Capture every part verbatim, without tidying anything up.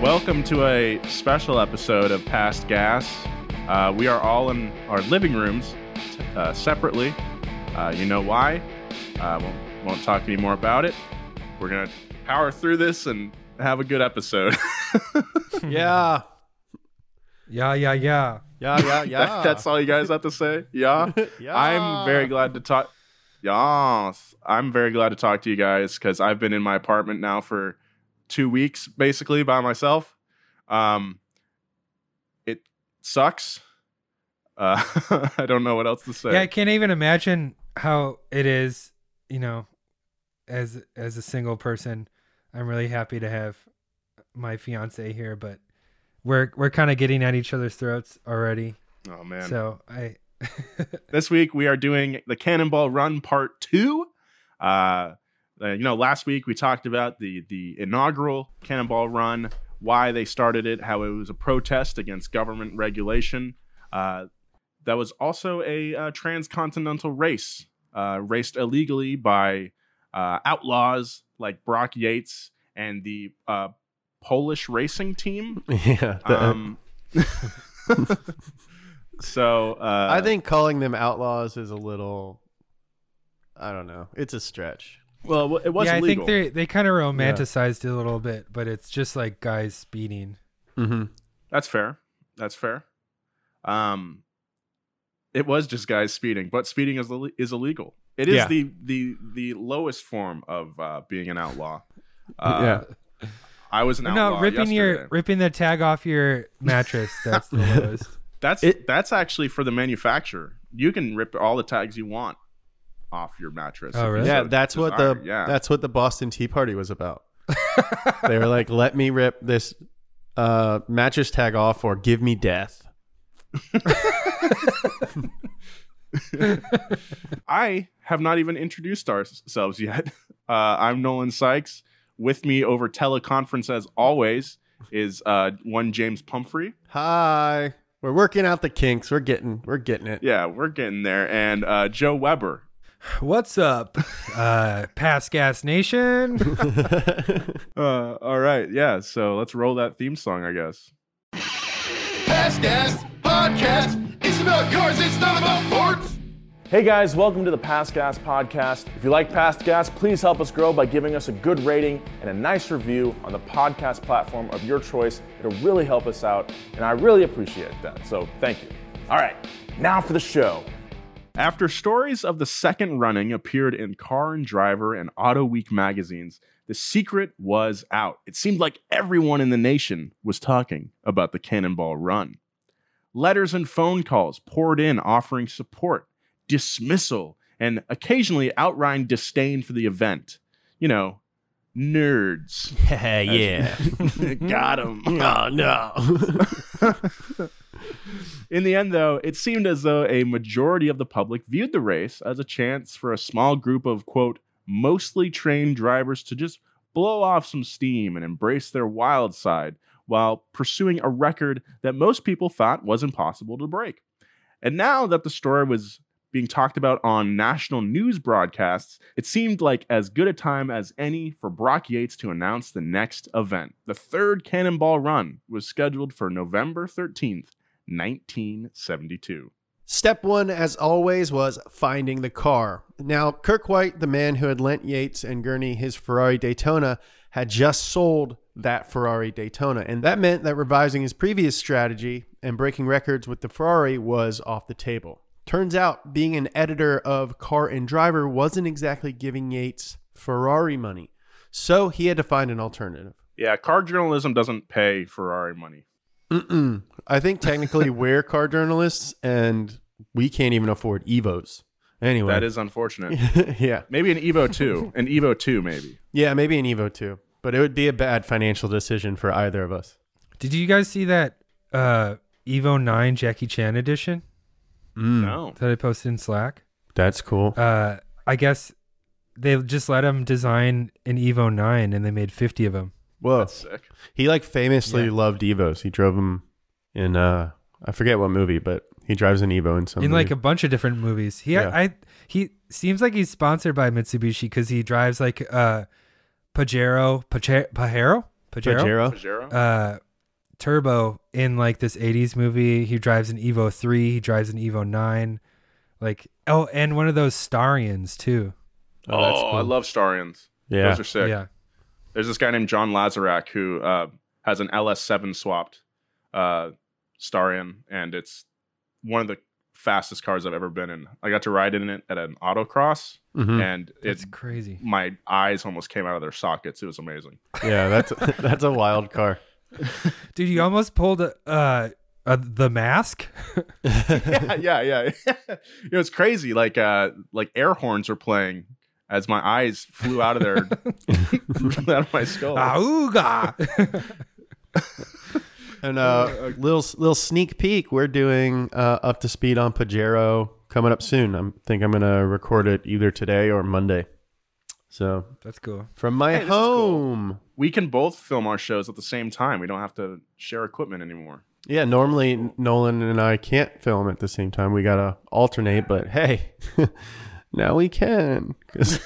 Welcome to a special episode of Past Gas. Uh, we are all in our living rooms uh, separately. Uh, you know why? Uh, won't, won't talk any more about it. We're going to power through this and have a good episode. Yeah. Yeah, yeah, yeah. Yeah, yeah, yeah. That- that's all you guys have to say? Yeah? Yeah. I'm very glad to talk. Yes. I'm very glad to talk to you guys because I've been in my apartment now for two weeks, basically, by myself. Um, it sucks. Uh, I don't know what else to say. Yeah, I can't even imagine how it is, you know, as as a single person. I'm really happy to have my fiance here, but we're we're kind of getting at each other's throats already. Oh, man. So I This week we are doing the Cannonball Run Part Two. Uh, uh, you know, last week we talked about the the inaugural Cannonball Run, why they started it, how it was a protest against government regulation. Uh, that was also a uh, transcontinental race, uh, raced illegally by uh, outlaws like Brock Yates and the uh, Polish racing team. Yeah. the- Um, so uh, I think calling them outlaws is a little, I don't know. It's a stretch. well, it was yeah, I illegal. think they they kind of romanticized it a little bit, but it's just like guys speeding. Mm-hmm. That's fair. That's fair. Um, it was just guys speeding, but speeding is Ill- is illegal. It is Yeah. the the the lowest form of uh, being an outlaw. Uh, Yeah. I was an No, outlaw ripping yesterday. your ripping the tag off your mattress. That's the lowest. That's It- that's actually for the manufacturer. You can rip all the tags you want off your mattress. Oh, if you really? Yeah, so that's what desire. the yeah. that's what the Boston Tea Party was about. They were like, "Let me rip this uh, mattress tag off, or give me death." I have not even introduced ourselves yet. Uh, I'm Nolan Sykes. With me over teleconference, as always, is uh, one James Pumphrey. Hi, we're working out the kinks. We're getting we're getting it. Yeah, we're getting there. And uh, Joe Weber. What's up, uh, Past Gas Nation? Uh, all right, yeah. So let's roll that theme song, I guess. Past Gas Podcast. It's about cars, it's not about forts. Hey guys, welcome to the Past Gas Podcast. If you like Past Gas, please help us grow by giving us a good rating and a nice review on the podcast platform of your choice. It'll really help us out, and I really appreciate that, so thank you. All right, now for the show. After stories of the second running appeared in Car and Driver and Auto Week magazines, the secret was out. It seemed like everyone in the nation was talking about the Cannonball Run. Letters and phone calls poured in offering support, dismissal, and occasionally outright disdain for the event. You know, nerds. yeah. Got him. Oh no. In the end, though, it seemed as though a majority of the public viewed the race as a chance for a small group of, quote, mostly trained drivers to just blow off some steam and embrace their wild side while pursuing a record that most people thought was impossible to break. And now that the story was being talked about on national news broadcasts, it seemed like as good a time as any for Brock Yates to announce the next event. The third Cannonball Run was scheduled for November thirteenth, nineteen seventy-two. Step one, as always, was finding the car. Now, Kirk White, the man who had lent Yates and Gurney his Ferrari Daytona, had just sold that Ferrari Daytona. And that meant that revising his previous strategy and breaking records with the Ferrari was off the table. Turns out, being an editor of Car and Driver wasn't exactly giving Yates Ferrari money. So he had to find an alternative. Yeah, car journalism doesn't pay Ferrari money. Mm-mm. I think technically we're car journalists, and we can't even afford Evos. Anyway. That is unfortunate. yeah. Maybe an Evo two. An Evo two, maybe. Yeah, maybe an Evo too. But it would be a bad financial decision for either of us. Did you guys see that uh, Evo nine Jackie Chan edition No. that I posted in Slack? That's cool. Uh, I guess they just let him design an Evo nine, and they made fifty of them. Whoa. That's sick. He like famously Yeah. loved Evos. He drove them in uh I forget what movie, but he drives an Evo in some in like a movie. bunch of different movies. He Yeah. I he seems like he's sponsored by Mitsubishi because he drives like uh Pajero Pache- Pajero Pajero. Pajero. Pajero? Uh, Turbo in like this eighties movie. He drives an Evo three. He drives an Evo nine. Like oh, and one of those Starions too. Oh, that's cool. I love Starions. Yeah. Those are sick. Yeah. There's this guy named John Lazarak who uh, has an L S seven swapped uh, Starion, and it's one of the fastest cars I've ever been in. I got to ride in it at an autocross, Mhm. and It's it's crazy. my eyes almost came out of their sockets. It was amazing. Yeah, that's that's a wild car. Dude, you almost pulled a, uh, a, the mask. yeah, yeah, yeah. It was crazy. Like, uh, like air horns were playing as my eyes flew out of their out of my skull. Auga. And uh, little little sneak peek, we're doing uh, Up to Speed on Pajero coming up soon. I think I'm gonna record it either today or Monday. So That's cool. from my Hey, this is cool. home. We can both film our shows at the same time. We don't have to share equipment anymore. Yeah, normally Nolan and I can't film at the same time. We gotta alternate, but hey, now we can. 'Cause-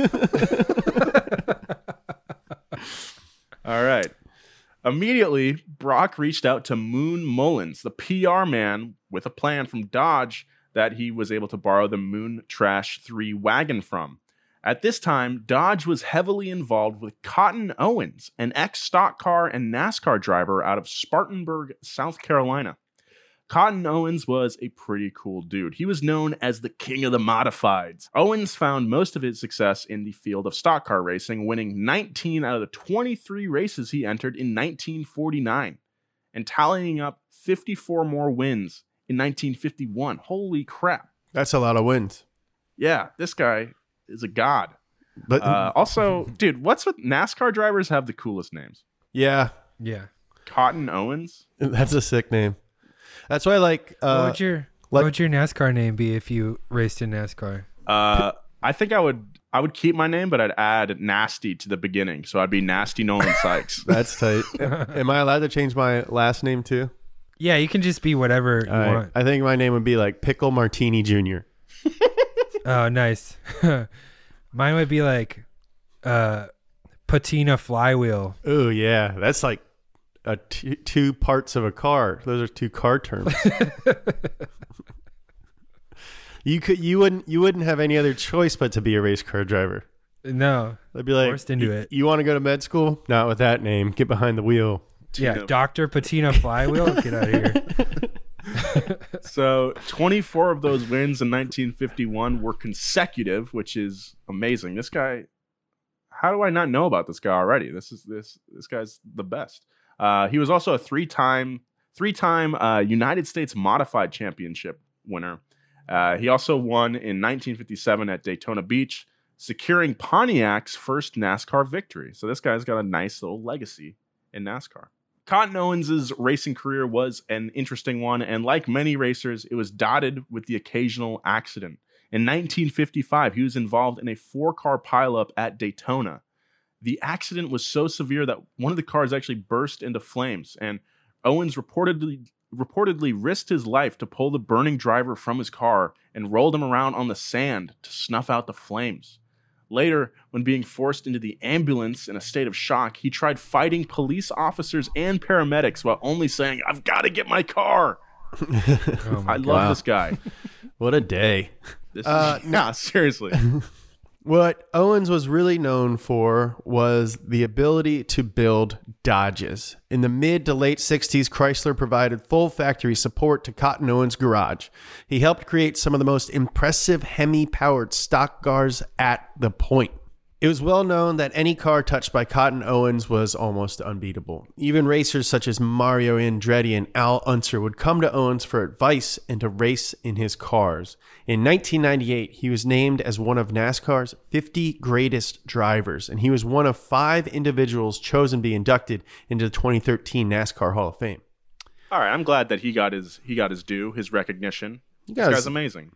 All right. Immediately, Brock reached out to Moon Mullins, the P R man, with a plan from Dodge that he was able to borrow the Moon Trash three wagon from. At this time, Dodge was heavily involved with Cotton Owens, an ex-stock car and NASCAR driver out of Spartanburg, South Carolina. Cotton Owens was a pretty cool dude. He was known as the king of the modifieds. Owens found most of his success in the field of stock car racing, winning nineteen out of the twenty-three races he entered in nineteen forty-nine, and tallying up fifty-four more wins in nineteen fifty-one. Holy crap. That's a lot of wins. Yeah, this guy is a god. But Uh, also, dude, what's with NASCAR drivers have the coolest names? yeah, Yeah. Cotton Owens? that's a sick name. That's why, like, What uh, would your like- What would your NASCAR name be if you raced in NASCAR? Uh, I think I would I would keep my name, but I'd add Nasty to the beginning. So I'd be Nasty Nolan Sykes. that's tight. Am I allowed to change my last name too? Yeah, you can just be whatever you All right. want. I think my name would be like Pickle Martini Junior Oh, nice. Mine would be like uh, Patina Flywheel. Oh yeah, that's like a t- two parts of a car. Those are two car terms. you could you wouldn't you wouldn't have any other choice but to be a race car driver. No. They'd be like, Forced into "You- it." You want to go to med school? Not with that name. Get behind the wheel. Yeah, Tina. Doctor Patina Flywheel. Get out of here. So twenty-four of those wins in nineteen fifty-one were consecutive, which is amazing. This guy, how do I not know about this guy already? This is this this guy's the best. Uh, he was also a three-time three-time uh, United States Modified Championship winner. Uh, he also won in nineteen fifty-seven at Daytona Beach, securing Pontiac's first NASCAR victory. So this guy's got a nice little legacy in NASCAR. Cotton Owens' racing career was an interesting one, and like many racers, it was dotted with the occasional accident. In nineteen fifty-five, he was involved in a four-car pileup at Daytona. The accident was so severe that one of the cars actually burst into flames, and Owens reportedly reportedly risked his life to pull the burning driver from his car and rolled him around on the sand to snuff out the flames. Later, when being forced into the ambulance in a state of shock, he tried fighting police officers and paramedics while only saying, "I've got to get my car." Oh my I love Wow. this guy. What a day. This Uh, is, yeah, seriously. What Owens was really known for was the ability to build Dodges. In the mid to late sixties, Chrysler provided full factory support to Cotton Owens' garage. He helped create some of the most impressive Hemi-powered stock cars at the point. It was well known that any car touched by Cotton Owens was almost unbeatable. Even racers such as Mario Andretti and Al Unser would come to Owens for advice and to race in his cars. In nineteen ninety-eight, he was named as one of NASCAR's fifty greatest drivers, and he was one of five individuals chosen to be inducted into the twenty thirteen NASCAR Hall of Fame. All right, I'm glad that he got his he got his due, his recognition. This guys- guy's amazing.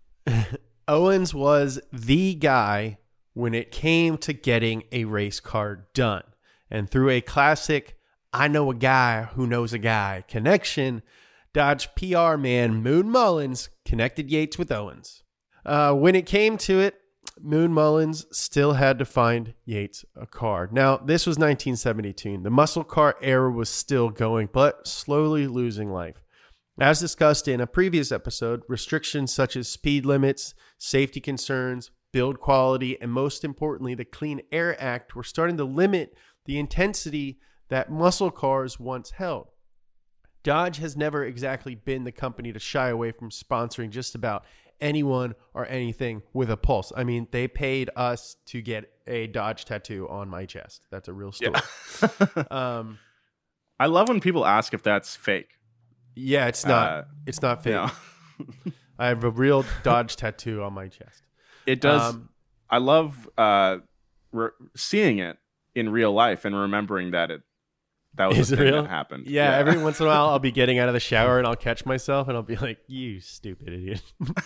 Owens was the guy when it came to getting a race car done. And through a classic, I know a guy who knows a guy connection, Dodge P R man Moon Mullins connected Yates with Owens. Uh, when it came to it, Moon Mullins still had to find Yates a car. Now, this was nineteen seventy-two. The muscle car era was still going, but slowly losing life. As discussed in a previous episode, restrictions such as speed limits, safety concerns, build quality, and most importantly, the Clean Air Act were starting to limit the intensity that muscle cars once held. Dodge has never exactly been the company to shy away from sponsoring just about anyone or anything with a pulse. I mean, they paid us to get a Dodge tattoo on my chest. That's a real story. Yeah. um, I love when people ask if that's fake. yeah, it's not. Uh, it's not fake. No. I have a real Dodge tattoo on my chest. It does. Um, I love uh, re- seeing it in real life and remembering that it that was Is a it thing real? that happened. Yeah, every once in a while I'll be getting out of the shower and I'll catch myself and I'll be like, "You stupid idiot."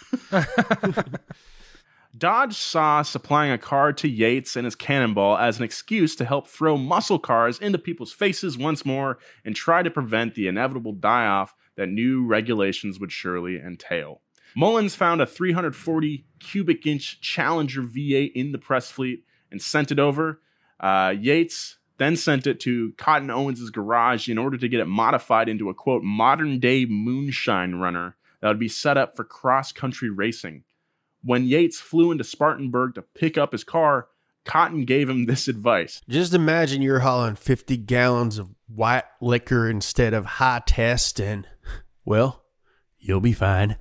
Dodge saw supplying a car to Yates and his Cannonball as an excuse to help throw muscle cars into people's faces once more and try to prevent the inevitable die-off that new regulations would surely entail. Mullins found a three hundred forty cubic inch Challenger V eight in the press fleet and sent it over. Uh, Yates then sent it to Cotton Owens' garage in order to get it modified into a, quote, modern-day moonshine runner that would be set up for cross-country racing. When Yates flew into Spartanburg to pick up his car, Cotton gave him this advice. Just imagine you're hauling fifty gallons of white liquor instead of high test and, well, you'll be fine.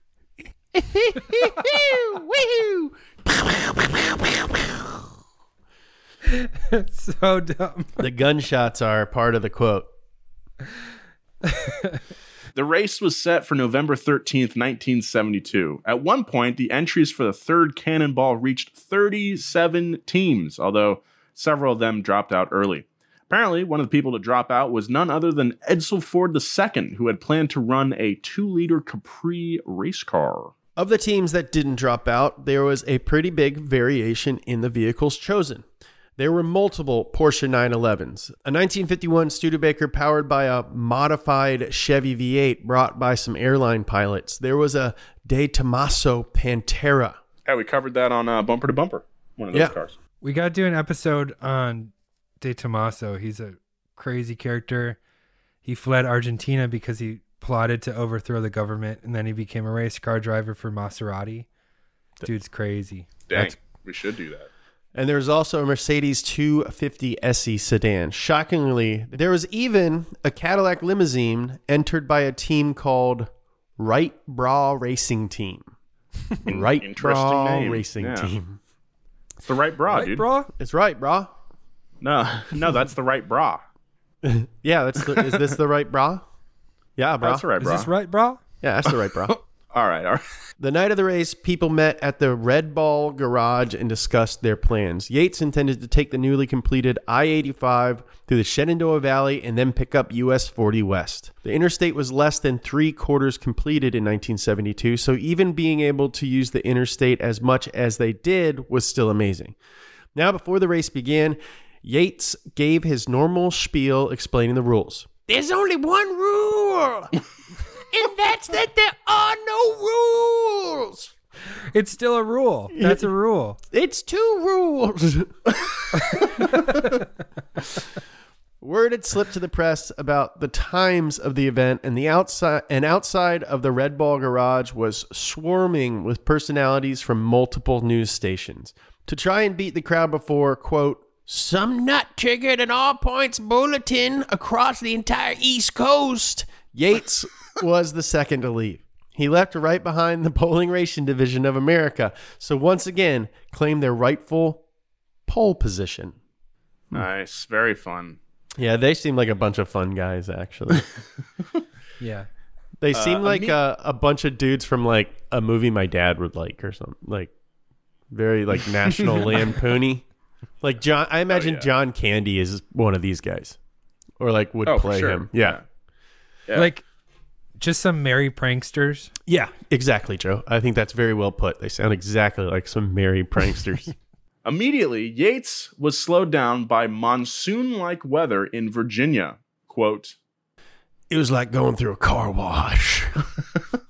Woohoo! It's so dumb. The gunshots are part of the quote. The race was set for November thirteenth, nineteen seventy-two. At one point, the entries for the third Cannonball reached thirty-seven teams, although several of them dropped out early. Apparently, one of the people to drop out was none other than Edsel Ford the Second, who had planned to run a two-liter Capri race car. Of the teams that didn't drop out, there was a pretty big variation in the vehicles chosen. There were multiple Porsche nine elevens, a nineteen fifty-one Studebaker powered by a modified Chevy V eight brought by some airline pilots. There was a De Tomaso Pantera. Yeah, we covered that on uh, Bumper to Bumper, one of those Yeah. cars. We got to do an episode on De Tomaso. He's a crazy character. He fled Argentina because he plotted to overthrow the government, and then he became a race car driver for Maserati. Dude's crazy. Dang, That's- we should do that. And there's also a Mercedes two fifty S E sedan. Shockingly, there was even a Cadillac limousine entered by a team called Wright Bra Racing Team. Wright Interesting Bra name. Racing Yeah. Team. It's the right bra, Right, dude. bro? It's right, bra. No, no, that's the right bra. Yeah, that's the, is this the right bra? Yeah, bra. That's the right Is bra. this right, bro? Yeah, that's the right bra. All right, all right. The night of the race, people met at the Red Ball garage and discussed their plans. Yates intended to take the newly completed I eighty-five through the Shenandoah Valley and then pick up U S forty West. The interstate was less than three quarters completed in nineteen seventy-two, so even being able to use the interstate as much as they did was still amazing. Now, before the race began, Yates gave his normal spiel explaining the rules. There's only one rule! And that's that there are no rules. It's still a rule. That's a rule. It's two rules. Word had slipped to the press about the times of the event, and the outside and outside of the Red Ball garage was swarming with personalities from multiple news stations. To try and beat the crowd before, quote, some nut triggered an all points bulletin across the entire East Coast, Yates was the second to leave. He left right behind the Bowling Racing Division of America, so once again claimed their rightful pole position. Nice, very fun. Yeah, they seem like a bunch of fun guys, actually. Yeah. They seem Uh, like me- a, a bunch of dudes from like a movie my dad would like or something. Like very like National Lampoony. Like John, I imagine yeah. John Candy is one of these guys, or like would Oh, for play sure. him. Yeah. Yeah. Like just some merry pranksters. Yeah, exactly, Joe. I think that's very well put. They sound exactly like some merry pranksters. Immediately, Yates was slowed down by monsoon-like weather in Virginia. Quote, It was like going through a car wash.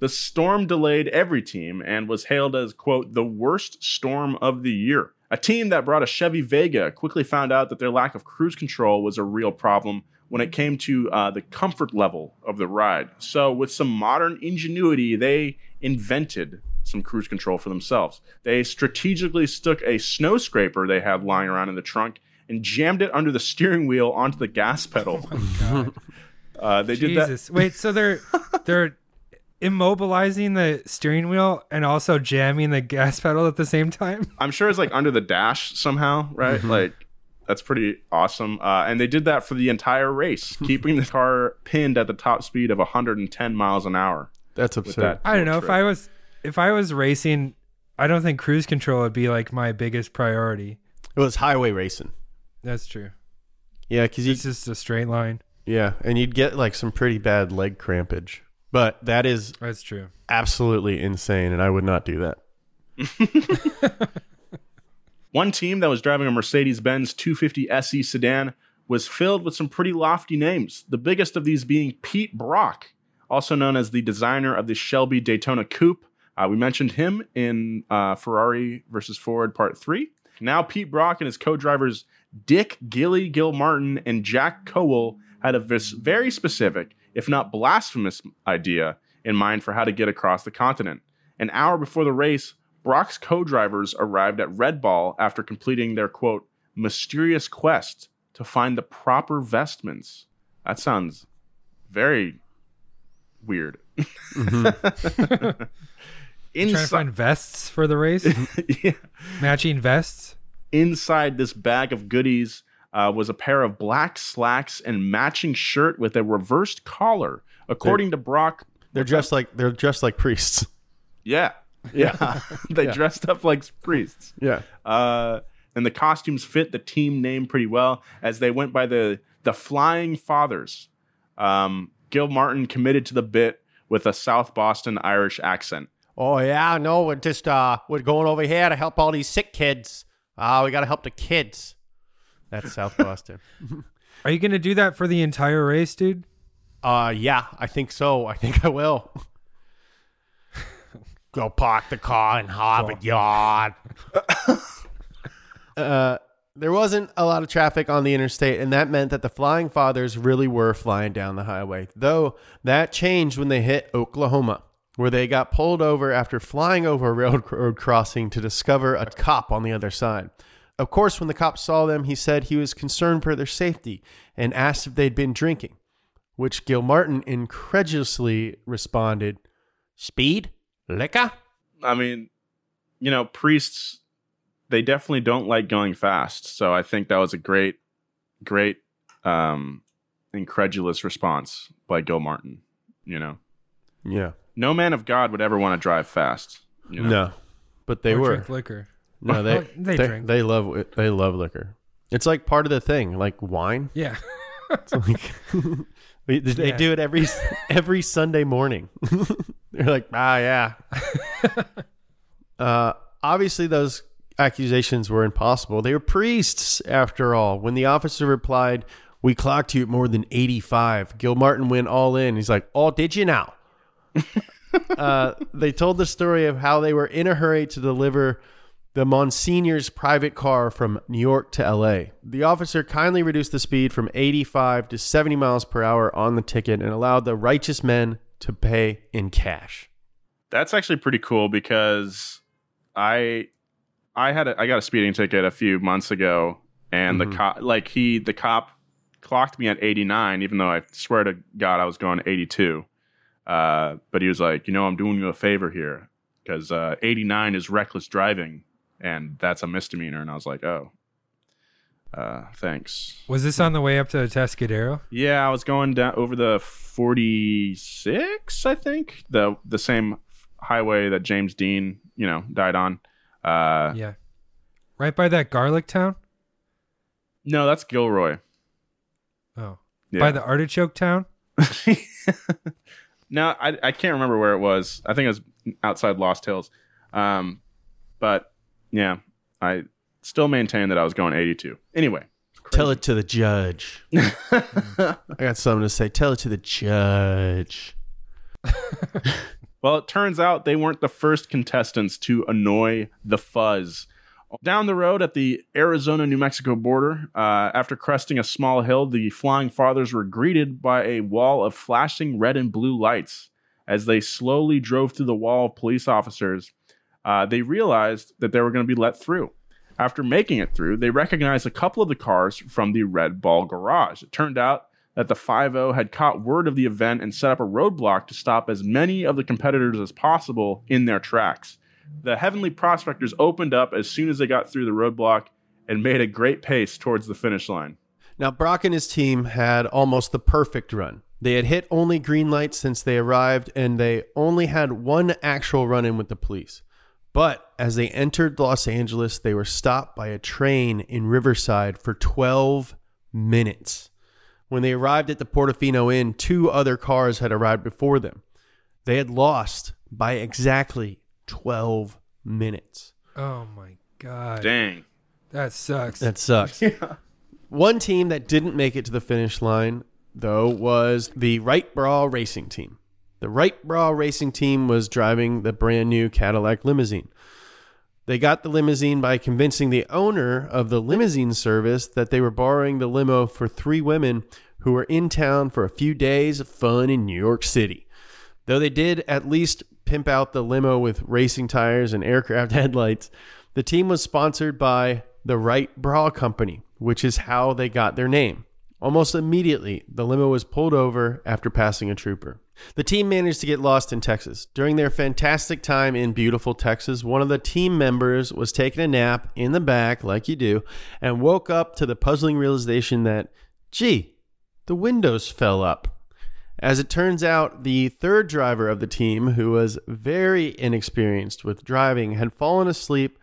The storm delayed every team and was hailed as, quote, the worst storm of the year. A team that brought a Chevy Vega quickly found out that their lack of cruise control was a real problem when it came to uh, the comfort level of the ride. So with some modern ingenuity, they invented some cruise control for themselves. They strategically stuck a snow scraper they had lying around in the trunk and jammed it under the steering wheel onto the gas pedal. Oh my God. uh, they Jesus. did that. Wait, so they're they're immobilizing the steering wheel and also jamming the gas pedal at the same time? I'm sure it's like under the dash somehow, right? Mm-hmm. Like, that's pretty awesome. Uh, and they did that for the entire race, keeping the car pinned at the top speed of one hundred ten miles an hour. That's absurd. That I don't know. trick. If I was if I was racing, I don't think cruise control would be like my biggest priority. It was highway racing. That's true. Yeah, because you It's just a straight line. yeah, and you'd get like some pretty bad leg crampage. But that is That's true. absolutely insane, and I would not do that. One team that was driving a Mercedes-Benz two fifty S E sedan was filled with some pretty lofty names, the biggest of these being Pete Brock, also known as the designer of the Shelby Daytona Coupe. Uh, we mentioned him in uh, Ferrari versus Ford Part three. Now Pete Brock and his co-drivers Dick Gilly Gilmartin and Jack Cowell had a vis- very specific, if not blasphemous, idea in mind for how to get across the continent. An hour before the race, Brock's co-drivers arrived at Red Ball after completing their, quote, mysterious quest to find the proper vestments. That sounds very weird. Mm-hmm. Trying to find vests for the race? Yeah. Matching vests? Inside this bag of goodies uh, was a pair of black slacks and matching shirt with a reversed collar. According they're, to Brock, they're dressed like they're dressed like priests. Yeah, yeah, they Yeah. dressed up like priests. Yeah. Uh, and the costumes fit the team name pretty well as they went by the the Flying Fathers. Um, Gilmartin committed to the bit with a South Boston Irish accent. Oh yeah, no, we're just uh we're going over here to help all these sick kids. Ah, uh, we gotta help the kids. That's South Boston. Are you going to do that for the entire race, dude? Uh yeah, I think so. I think I will. Go park the car in Harvard Yard. uh there wasn't a lot of traffic on the interstate, and that meant that the Flying Fathers really were flying down the highway. Though that changed when they hit Oklahoma, where they got pulled over after flying over a railroad crossing to discover a cop on the other side. Of course, when the cop saw them, he said he was concerned for their safety and asked if they'd been drinking, which Gilmartin incredulously responded, "Speed? Liquor?" I mean, you know, priests, they definitely don't like going fast. So I think that was a great, great, um, incredulous response by Gilmartin, you know. Yeah. No man of God would ever want to drive fast. You know? No, but they Or were. drink liquor. No, they Oh, they they, drink. they love it. They love liquor. It's like part of the thing, like wine. Yeah. It's like we- they Yeah. do it every every Sunday morning. They're like, ah, yeah. uh, obviously, those accusations were impossible. They were priests, after all. When the officer replied, "We clocked you at more than eighty-five," Gilmartin went all in. He's like, "Oh, did you now?" uh, they told the story of how they were in a hurry to deliver the Monsignor's private car from New York to L A. The officer kindly reduced the speed from eighty-five to seventy miles per hour on the ticket and allowed the righteous men to pay in cash. That's actually pretty cool because I I had a, I got a speeding ticket a few months ago, and Mhm. the cop like he the cop clocked me at eighty-nine, even though I swear to God I was going eighty-two. Uh, but he was like, you know, I'm doing you a favor here because uh, eighty-nine is reckless driving, and that's a misdemeanor. And I was like, oh, uh, thanks. Was this on the way up to Atascadero? Yeah, I was going down over the forty-six, I think, the the same highway that James Dean, you know, died on. Uh, Yeah. Right by that garlic town? No, that's Gilroy. Oh. Yeah. By the artichoke town? No, I I can't remember where it was. I think it was outside Lost Hills. Um, but yeah, I still maintain that I was going eighty-two. Anyway. Tell it to the judge. I got something to say. Tell it to the judge. Well, it turns out they weren't the first contestants to annoy the fuzz. Down the road at the Arizona-New Mexico border, uh, after cresting a small hill, the Flying Fathers were greeted by a wall of flashing red and blue lights. As they slowly drove through the wall of police officers, uh, they realized that they were going to be let through. After making it through, they recognized a couple of the cars from the Red Ball Garage. It turned out that the five oh had caught word of the event and set up a roadblock to stop as many of the competitors as possible in their tracks. The Heavenly Prospectors opened up as soon as they got through the roadblock and made a great pace towards the finish line. Now, Brock and his team had almost the perfect run. They had hit only green lights since they arrived, and they only had one actual run-in with the police. But as they entered Los Angeles, they were stopped by a train in Riverside for twelve minutes. When they arrived at the Portofino Inn, two other cars had arrived before them. They had lost by exactly twelve minutes. Oh my God. Dang. That sucks. That sucks. Yeah. One team that didn't make it to the finish line, though, was the Wright Bra Racing Team. The Wright Bra Racing Team was driving the brand new Cadillac limousine. They got the limousine by convincing the owner of the limousine service that they were borrowing the limo for three women who were in town for a few days of fun in New York City. Though they did at least pimp out the limo with racing tires and aircraft headlights, the team was sponsored by the Wright Bra Company, which is how they got their name. Almost immediately, the limo was pulled over after passing a trooper. The team managed to get lost in Texas. During their fantastic time in beautiful Texas, one of the team members was taking a nap in the back, like you do, and woke up to the puzzling realization that, gee, the windows fell up. As it turns out, the third driver of the team, who was very inexperienced with driving, had fallen asleep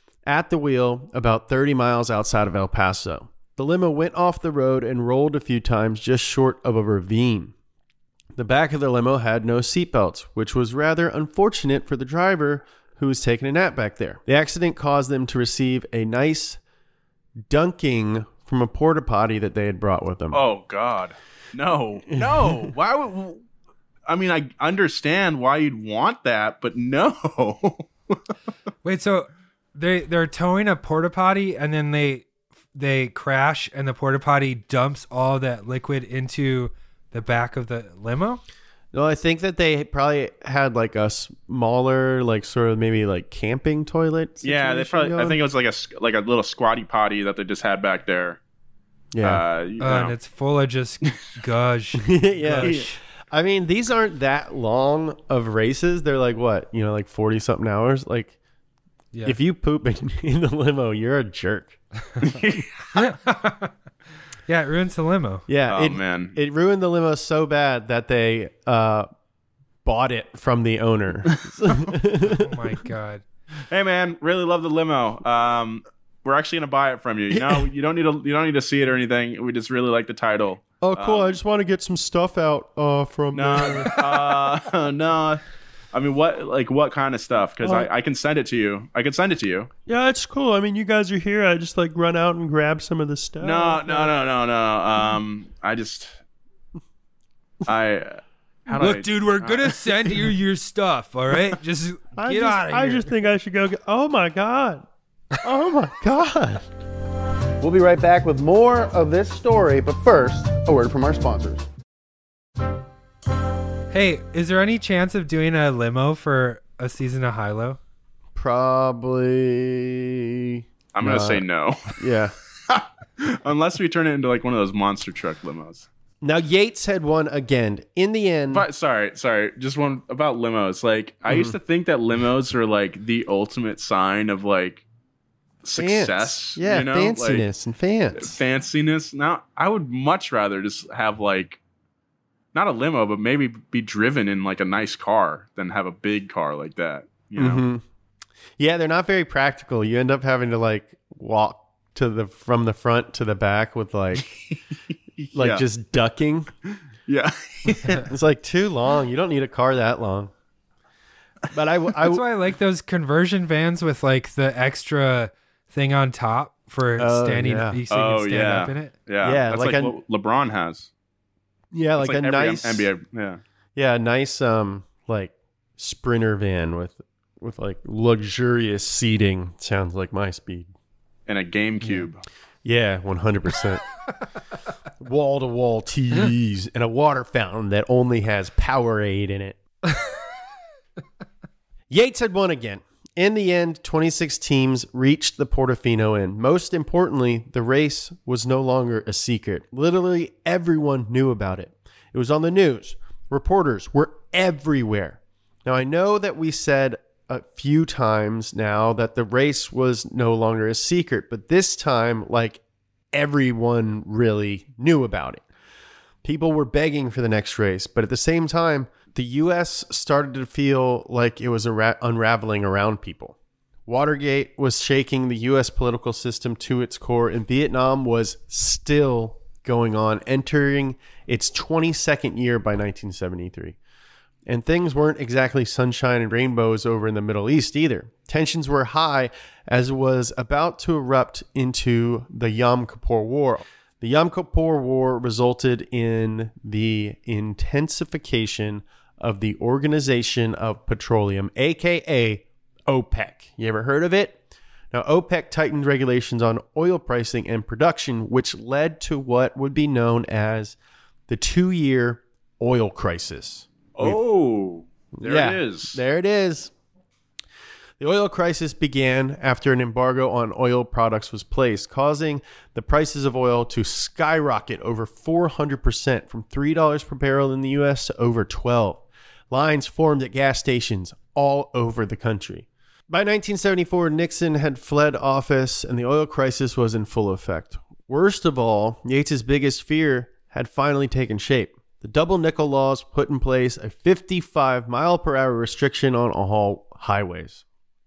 at the wheel about thirty miles outside of El Paso. The limo went off the road and rolled a few times just short of a ravine. The back of the limo had no seatbelts, which was rather unfortunate for the driver who was taking a nap back there. The accident caused them to receive a nice dunking from a porta potty that they had brought with them. Oh, God. No. No. Why would... I mean, I understand why you'd want that, but no. Wait, so they, they're towing a porta potty and then they... they crash and the porta potty dumps all that liquid into the back of the limo? No, I think that they probably had like a smaller, like sort of maybe like camping toilet. Yeah, they probably. Going. I think it was like a like a little squatty potty that they just had back there. Yeah, uh, you uh, know. And it's full of just gush. Yeah. Gush. I mean, these aren't that long of races. They're like what, you know, like forty something hours. Like, yeah. If you poop in, in the limo, you're a jerk. Yeah, it ruins the limo. Yeah, oh it, man, it ruined the limo so bad that they uh, bought it from the owner. Oh my God! Hey man, really love the limo. Um, we're actually gonna buy it from you. You know, you don't need to you don't need to see it or anything. We just really like the title. Oh, cool! Um, I just want to get some stuff out uh, from. No, uh, no. I mean, what like what kind of stuff? Because uh, I, I can send it to you. I can send it to you. Yeah, it's cool. I mean, you guys are here. I just like run out and grab some of the stuff. No, no, no, no, no. Um, I just, I. How do Look, I, dude, we're gonna send you your stuff. All right, just I get just, out of here. I just think I should go. Get, oh my God! Oh my God! We'll be right back with more of this story, but first, a word from our sponsors. Hey, is there any chance of doing a limo for a season of Hilo? Probably. I'm gonna not. say no. Yeah. Unless we turn it into like one of those monster truck limos. Now Yates had won again. In the end, But sorry, sorry, just one about limos. Like I Mm-hmm. used to think that limos are like the ultimate sign of like success. fans. Yeah, you know? fanciness and Like, fans. fanciness. Now I would much rather just have like not a limo, but maybe be driven in like a nice car than have a big car like that. You know? Mhm. Yeah, they're not very practical. You end up having to like walk to the from the front to the back with like like Yeah. just ducking. Yeah. It's like too long. You don't need a car that long. But I, I That's why I like those conversion vans with like the extra thing on top for Oh, standing. yeah. You, so you Oh can stand yeah. up in it. Yeah. Yeah, That's like like, a- what LeBron has. yeah, It's like, a every nice M B A. Yeah. yeah, nice um like Sprinter van with with like luxurious seating. Sounds like my speed. And a GameCube. Yeah, one hundred percent. Wall-to-wall T Vs and a water fountain that only has Powerade in it. Yates had won again. In the end, twenty-six teams reached the Portofino, and most importantly, the race was no longer a secret. Literally everyone knew about it. It was on the news. Reporters were everywhere. Now, I know that we said a few times now that the race was no longer a secret, but this time, like, everyone really knew about it. People were begging for the next race, but at the same time, the U S started to feel like it was ara- unraveling around people. Watergate was shaking the U S political system to its core, and Vietnam was still going on, entering its twenty-second year by nineteen seventy-three. And things weren't exactly sunshine and rainbows over in the Middle East either. Tensions were high as it was about to erupt into the Yom Kippur War. The Yom Kippur War resulted in the intensification of the Organization of Petroleum, aka OPEC. You ever heard of it? Now, OPEC tightened regulations on oil pricing and production, which led to what would be known as the two-year oil crisis. Oh, there yeah, it is. There it is. The oil crisis began after an embargo on oil products was placed, causing the prices of oil to skyrocket over four hundred percent from three dollars per barrel in the U S to over twelve dollars. Lines formed at gas stations all over the country. By nineteen seventy-four, Nixon had fled office and the oil crisis was in full effect. Worst of all, Yates's biggest fear had finally taken shape. The double nickel laws put in place a fifty-five mile per hour restriction on all highways.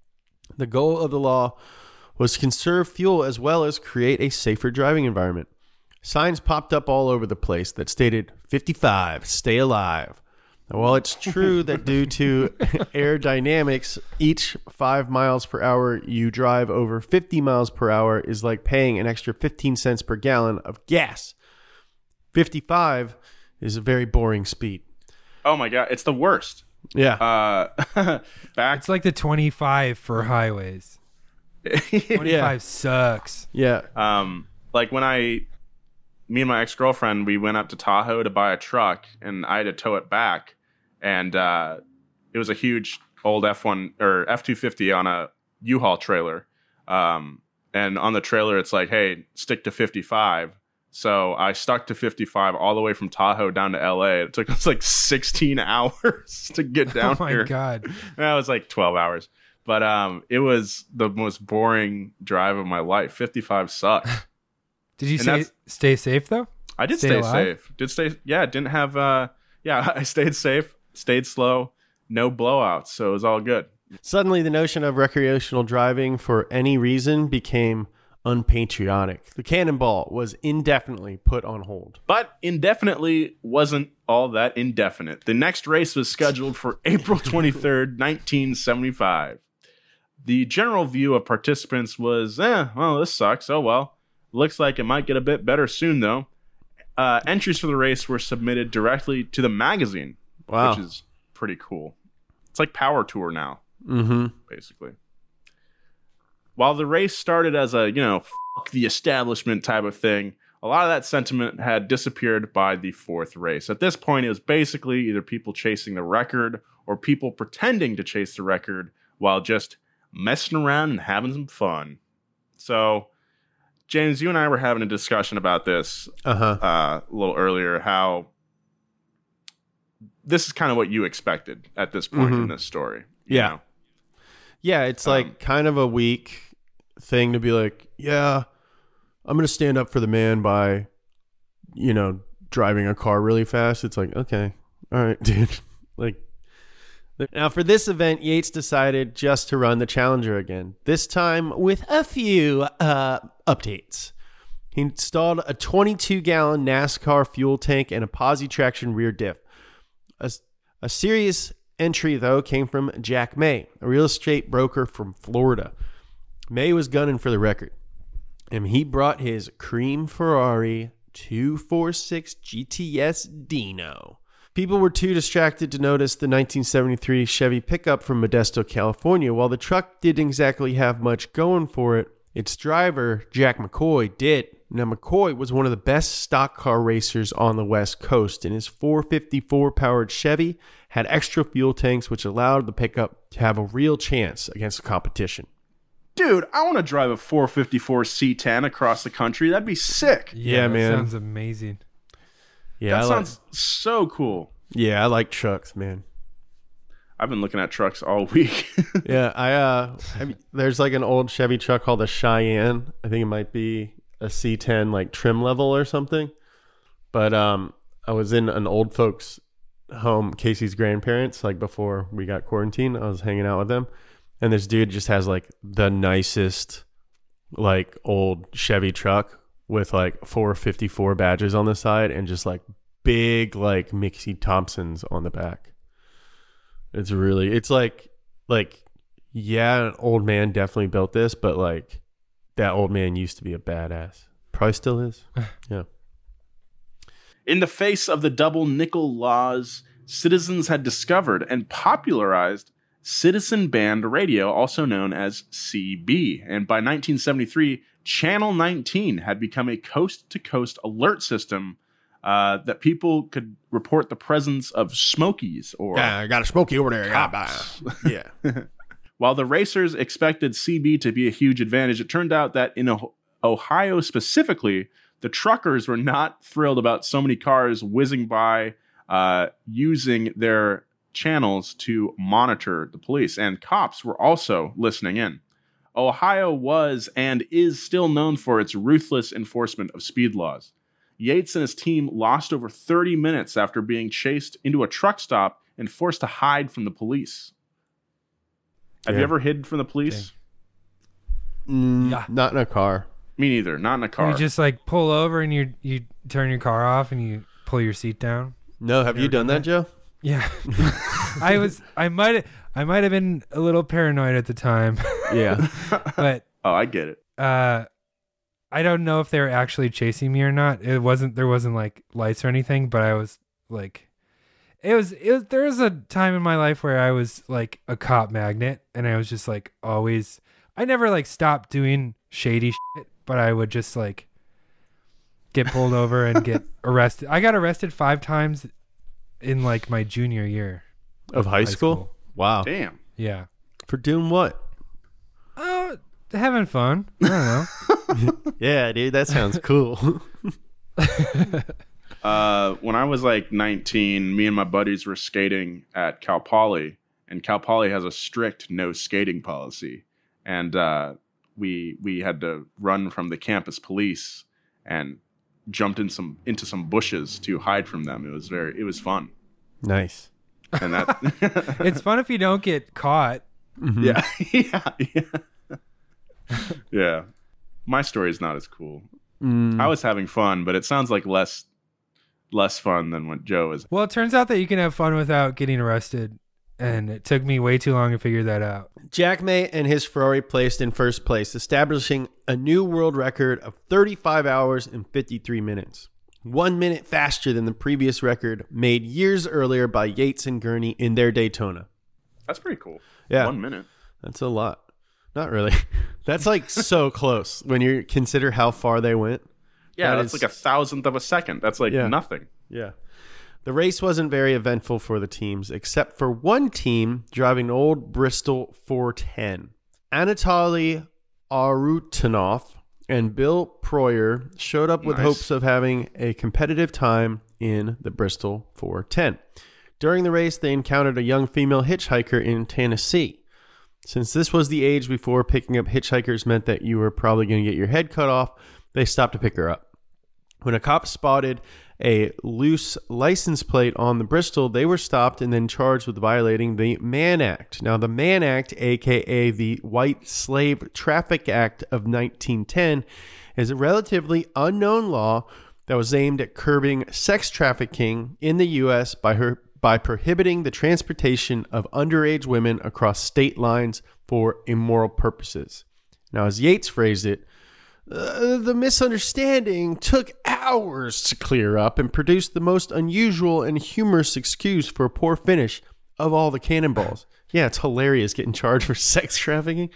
The goal of the law was to conserve fuel as well as create a safer driving environment. Signs popped up all over the place that stated, fifty-five, stay alive. Now, while it's true that due to aerodynamics, each five miles per hour you drive over fifty miles per hour is like paying an extra fifteen cents per gallon of gas. fifty-five is a very boring speed. Oh my God, it's the worst. Yeah. Uh, back. It's like the twenty-five for highways. twenty-five Yeah. sucks. Yeah. Um, like when I, me and my ex-girlfriend, we went up to Tahoe to buy a truck, and I had to tow it back, and uh, it was a huge old F one or F two fifty on a U-Haul trailer, um, and on the trailer it's like, hey, stick to fifty-five. So I stuck to fifty-five all the way from Tahoe down to L A. It took us like sixteen hours to get down Oh my here. God. That was like twelve hours. But um, it was the most boring drive of my life. fifty-five sucked. Did you And say that's- stay safe though? I did Stay stay, alive? safe. Did stay. Yeah, didn't have. Uh, yeah, I stayed safe, stayed slow, no blowouts. So it was all good. Suddenly, the notion of recreational driving for any reason became unpatriotic. The cannonball was indefinitely put on hold. But indefinitely wasn't all that indefinite. The next race was scheduled for April twenty-third, nineteen seventy-five. The general view of participants was, eh, well, this sucks. Oh, well. Looks like it might get a bit better soon, though. Uh, entries for the race were submitted directly to the magazine, Wow. which is pretty cool. It's like Power Tour now, Mm-hmm. basically. While the race started as a, you know, fuck the establishment type of thing, a lot of that sentiment had disappeared by the fourth race. At this point, it was basically either people chasing the record or people pretending to chase the record while just messing around and having some fun. So, James, you and I were having a discussion about this Uh-huh. uh, a little earlier, how this is kind of what you expected at this point in Mhm. this story. you Yeah. know? Yeah, it's like Um, kind of a weak thing to be like, yeah, I'm going to stand up for the man by, you know, driving a car really fast. It's like, okay, all right, dude. Like, now for this event, Yates decided just to run the Challenger again, this time with a few uh, updates. He installed a twenty-two gallon NASCAR fuel tank and a posi traction rear diff. A, a serious entry, though, came from Jack May, a real estate broker from Florida. May was gunning for the record, and he brought his cream Ferrari two forty-six G T S Dino. People were too distracted to notice the nineteen seventy-three Chevy pickup from Modesto, California. While the truck didn't exactly have much going for it, its driver, Jack McCoy, did. Now, McCoy was one of the best stock car racers on the West Coast, and his four fifty-four powered Chevy had extra fuel tanks, which allowed the pickup to have a real chance against the competition. Dude, I want to drive a four fifty-four C ten across the country. That'd be sick. Yeah, that man. Sounds amazing. Yeah, that I sounds like, so cool. yeah, I like trucks, man. I've been looking at trucks all week. Yeah, I uh, I mean, there's like an old Chevy truck called a Cheyenne. I think it might be a C ten like trim level or something. But um, I was in an old folks home, Casey's grandparents, like before we got quarantined. I was hanging out with them, and this dude just has like the nicest like old Chevy truck with like four fifty-four badges on the side and just like big like Mickey Thompsons on the back. It's really, it's like, like, yeah, an old man definitely built this, but like that old man used to be a badass. Probably still is. Yeah. In the face of the double nickel laws, citizens had discovered and popularized citizen band radio, also known as C B. And by nineteen seventy-three, Channel nineteen had become a coast-to-coast alert system uh, that people could report the presence of smokies or Yeah, I got a smoky over there. cops. Yeah. While the racers expected C B to be a huge advantage, it turned out that in Oh- Ohio specifically, the truckers were not thrilled about so many cars whizzing by uh, using their channels to monitor the police, and cops were also listening in. Ohio was and is still known for its ruthless enforcement of speed laws. Yates and his team lost over thirty minutes after being chased into a truck stop and forced to hide from the police. Have Yeah. you ever hid from the police? Mm, Yeah. Not in a car. Me neither. Not in a car. You just like pull over and you you turn your car off and you pull your seat down. No, have you done that, Joe? Yeah, I was. I might. I might have been a little paranoid at the time, Yeah. but Oh, I get it. uh, I don't know if they were actually chasing me or not. It wasn't. There wasn't like lights or anything, but I was like, it was. It was. There was a time in my life where I was like a cop magnet, and I was just like always. I never like stopped doing shady shit, but I would just like get pulled over and get arrested. I got arrested five times in like my junior year Of high, high school? school. Wow. Damn. Yeah. For doing what? Oh, having fun. I don't know. Yeah, dude, that sounds cool. Uh, when I was like nineteen, me and my buddies were skating at Cal Poly, and Cal Poly has a strict no skating policy. And uh, we we had to run from the campus police and jumped in some into some bushes to hide from them. It was very it was fun. Nice. And that It's fun if you don't get caught. yeah yeah yeah yeah. My story is not as cool. Mm. I was having fun, but it sounds like less less fun than what Joe is. Well, it turns out that you can have fun without getting arrested, and it took me way too long to figure that out. Jack May and his Ferrari placed in first place, establishing a new world record of thirty-five hours and fifty-three minutes. One minute faster than the previous record made years earlier by Yates and Gurney in their Daytona. That's pretty cool. Yeah. One minute. That's a lot. Not really. That's like so close when you consider how far they went. Yeah, That that's is- like a thousandth of a second. That's like Yeah. nothing. Yeah. The race wasn't very eventful for the teams, except for one team driving an old Bristol four ten. Anatoly Arutinov and Bill Proyer showed up with Nice. hopes of having a competitive time in the Bristol four ten. During the race, they encountered a young female hitchhiker in Tennessee. Since this was the age before picking up hitchhikers meant that you were probably going to get your head cut off, they stopped to pick her up. When a cop spotted a loose license plate on the Bristol, they were stopped and then charged with violating the Mann Act. Now, the Mann Act, aka the White Slave Traffic Act of nineteen ten, is a relatively unknown law that was aimed at curbing sex trafficking in the U S by her by prohibiting the transportation of underage women across state lines for immoral purposes. Now, as Yates phrased it, Uh, the misunderstanding took hours to clear up and produced the most unusual and humorous excuse for a poor finish of all the cannonballs. Yeah, it's hilarious getting charged for sex trafficking.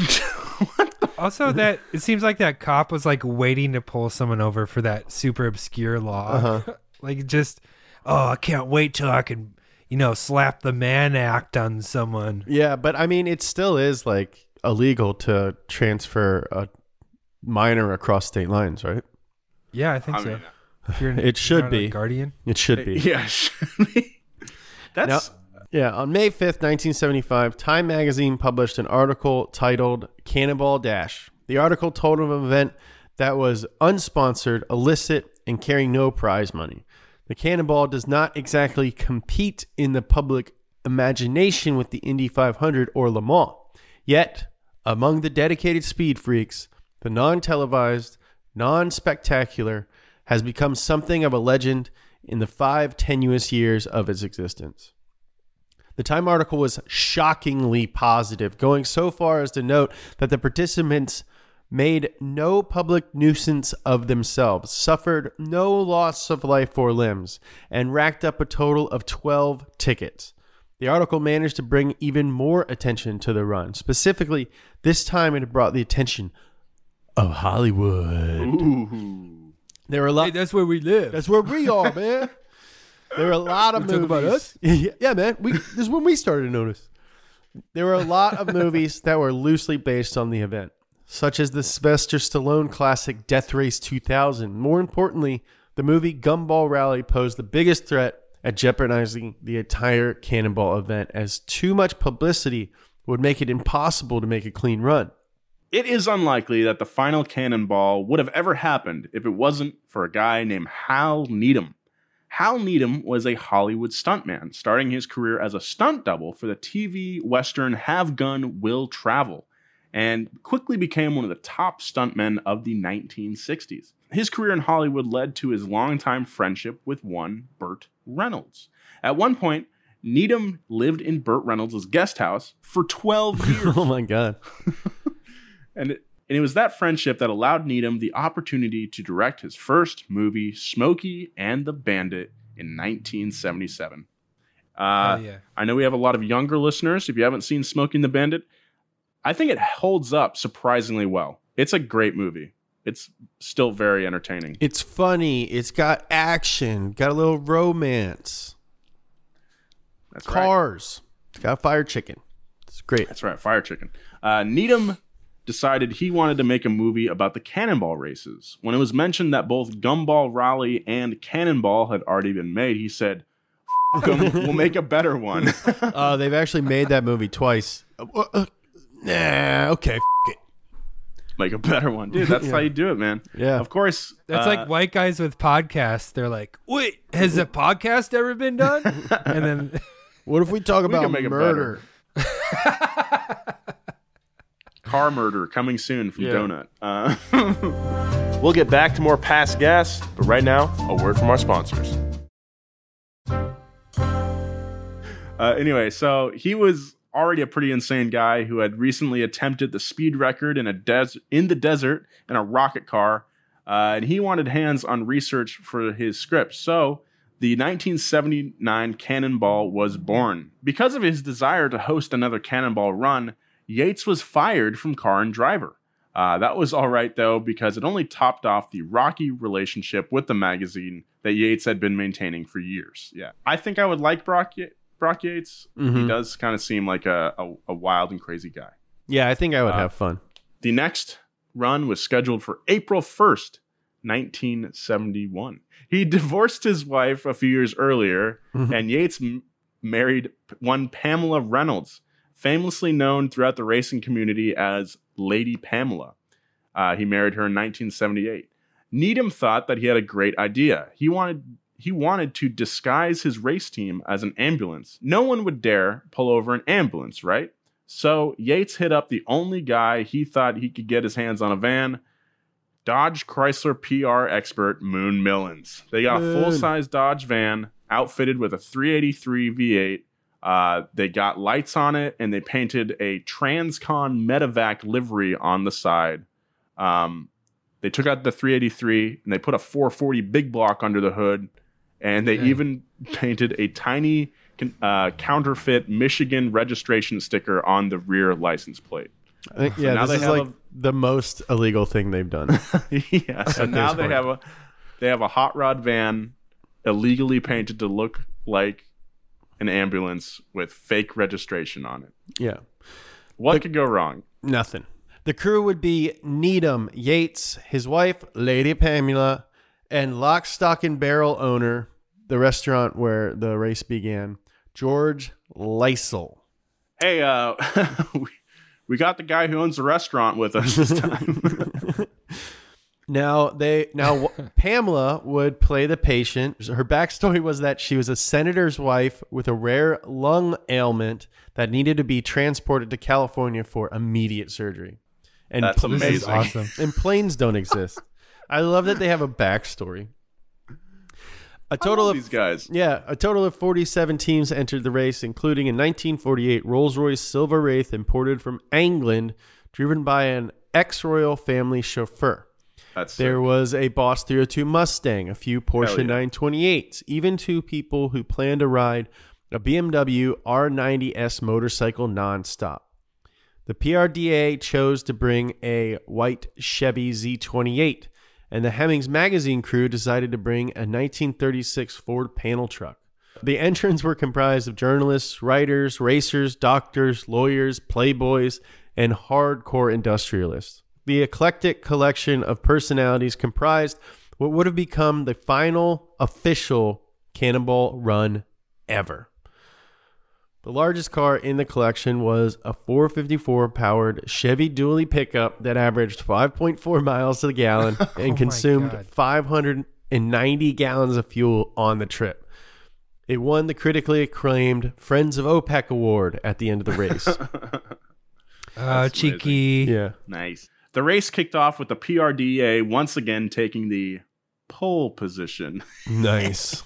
Also, that it seems like that cop was like waiting to pull someone over for that super obscure law. Uh-huh. Like just, oh, I can't wait till I can, you know, slap the man act on someone. Yeah, but I mean, it still is like illegal to transfer a minor across state lines, right? Yeah, I think I so. mean, If you're, It should you're not be. a guardian. It should be. yeah, it should be. That's Yeah, on May fifth, nineteen seventy-five, Time magazine published an article titled Cannonball Dash. The article told of an event that was unsponsored, illicit, and carrying no prize money. The Cannonball does not exactly compete in the public imagination with the Indy five hundred or Le Mans. Yet, among the dedicated speed freaks, the non-televised, non-spectacular has become something of a legend in the five tenuous years of its existence. The Time article was shockingly positive, going so far as to note that the participants made no public nuisance of themselves, suffered no loss of life or limbs, and racked up a total of twelve tickets. The article managed to bring even more attention to the run. Specifically, this time it brought the attention of Hollywood. ooh. There were a lot. Hey, that's where we live. That's where we are, man. There were a lot of Wanna movies. talk about us? Yeah, yeah, man. We this is when we started to notice. There were a lot of movies that were loosely based on the event, such as the Sylvester Stallone classic Death Race two thousand. More importantly, the movie Gumball Rally posed the biggest threat at jeopardizing the entire Cannonball event, as too much publicity would make it impossible to make a clean run. It is unlikely that the final Cannonball would have ever happened if it wasn't for a guy named Hal Needham. Hal Needham was a Hollywood stuntman, starting his career as a stunt double for the T V Western Have Gun, Will Travel, and quickly became one of the top stuntmen of the nineteen sixties. His career in Hollywood led to his longtime friendship with one Burt Reynolds. At one point, Needham lived in Burt Reynolds' guest house for twelve years. Oh my God. And it, and it was that friendship that allowed Needham the opportunity to direct his first movie, Smokey and the Bandit, in nineteen seventy-seven. Uh, Hell yeah. I know we have a lot of younger listeners. If you haven't seen Smokey and the Bandit, I think it holds up surprisingly well. It's a great movie. It's still very entertaining. It's funny. It's got action. Got a little romance. That's right. Cars. It's got a fire chicken. It's great. That's right, Fire Chicken. Uh, Needham decided he wanted to make a movie about the cannonball races. When it was mentioned that both Gumball Rally and Cannonball had already been made, he said, F- 'em, we'll make a better one. Uh, they've actually made that movie twice. Uh, uh, nah, okay. F- it. Make a better one. Dude, that's Yeah. how you do it, man. Yeah. Of course. That's uh, like white guys with podcasts. They're like, wait, has a podcast ever been done? And then What if we talk We about can make it murder? Car Murder coming soon from Yeah. Donut. Uh, We'll get back to more past gas, but right now, a word from our sponsors. Uh, anyway, so he was already a pretty insane guy who had recently attempted the speed record in a des- in the desert in a rocket car, uh, and he wanted hands on research for his script. So the nineteen seventy-nine Cannonball was born. Because of his desire to host another Cannonball run, Yates was fired from Car and Driver. Uh, that was all right, though, because it only topped off the rocky relationship with the magazine that Yates had been maintaining for years. Yeah, I think I would like Brock, Ye- Brock Yates. Mhm. He does kind of seem like a, a, a wild and crazy guy. Yeah, I think I would Uh, have fun. The next run was scheduled for April first, nineteen seventy-one. He divorced his wife a few years earlier, Mhm. and Yates m- married one Pamela Reynolds, famously known throughout the racing community as Lady Pamela. Uh, he married her in nineteen seventy-eight. Needham thought that he had a great idea. He wanted he wanted to disguise his race team as an ambulance. No one would dare pull over an ambulance, right? So Yates hit up the only guy he thought he could get his hands on a van, Dodge Chrysler P R expert Moon Millens. They got a Moon. full-size Dodge van outfitted with a three eighty-three V eight. Uh, they got lights on it, and they painted a Transcon Medevac livery on the side. Um, They took out the three eighty-three and they put a four forty big block under the hood, and they Dang. even painted a tiny uh, counterfeit Michigan registration sticker on the rear license plate. I think, yeah, now this they is have like a- the most illegal thing they've done. Yeah, so At now this they point. have a they have a hot rod van illegally painted to look like an ambulance with fake registration on it. Yeah, What The- could go wrong? nothing. The crew would be Needham Yates, his wife, Lady Pamela, and lock, stock, and barrel owner, the restaurant where the race began, George Lysel. Hey, uh, we, we got the guy who owns the restaurant with us this time. Now they now Pamela would play the patient. Her backstory was that she was a senator's wife with a rare lung ailment that needed to be transported to California for immediate surgery. And That's pl- This is amazing. awesome. And planes don't exist. I love that they have a backstory. A total I of love these guys. yeah, a total of forty-seven teams entered the race, including a nineteen forty-eight Rolls-Royce Silver Wraith imported from England, driven by an ex-royal family chauffeur. That's There sick. was a Boss three oh two Mustang, a few Porsche yeah. nine twenty-eights, even two people who planned to ride a B M W R ninety S motorcycle nonstop. The P R D A chose to bring a white Chevy Z twenty-eight, and the Hemmings magazine crew decided to bring a nineteen thirty-six Ford panel truck. The entrants were comprised of journalists, writers, racers, doctors, lawyers, playboys, and hardcore industrialists. The eclectic collection of personalities comprised what would have become the final official Cannonball Run ever. The largest car in the collection was a four fifty-four powered Chevy dually pickup that averaged five point four miles to the gallon and Oh my consumed God. five hundred ninety gallons of fuel on the trip. It won the critically acclaimed Friends of OPEC Award at the end of the race. Oh, cheeky. Yeah. Nice. The race kicked off with the P R D A once again taking the pole position. Nice.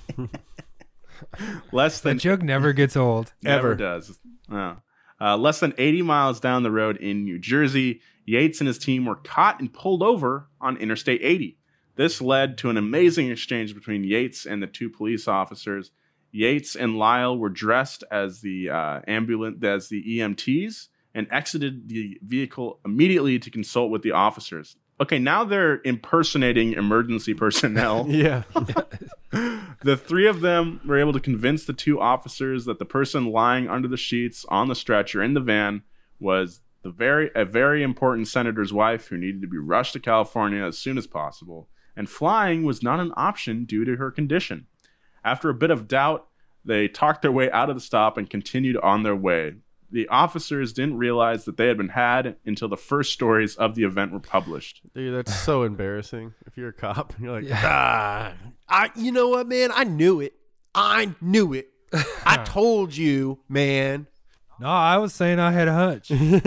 Less The than joke never gets old. Never Ever. does. No. Uh, less than eighty miles down the road in New Jersey, Yates and his team were caught and pulled over on Interstate eighty. This led to an amazing exchange between Yates and the two police officers. Yates and Lyle were dressed as the uh, ambulance, as the E M Ts, and exited the vehicle immediately to consult with the officers. Okay, now they're impersonating emergency personnel. Yeah. The three of them were able to convince the two officers that the person lying under the sheets on the stretcher in the van was the very a very important senator's wife who needed to be rushed to California as soon as possible, and flying was not an option due to her condition. After a bit of doubt, they talked their way out of the stop and continued on their way. The officers didn't realize that they had been had until the first stories of the event were published. Dude, that's so embarrassing. If you're a cop, you're like, ah, I, you know what, man? I knew it. I knew it. I told you, man. No, I was saying I had a hunch.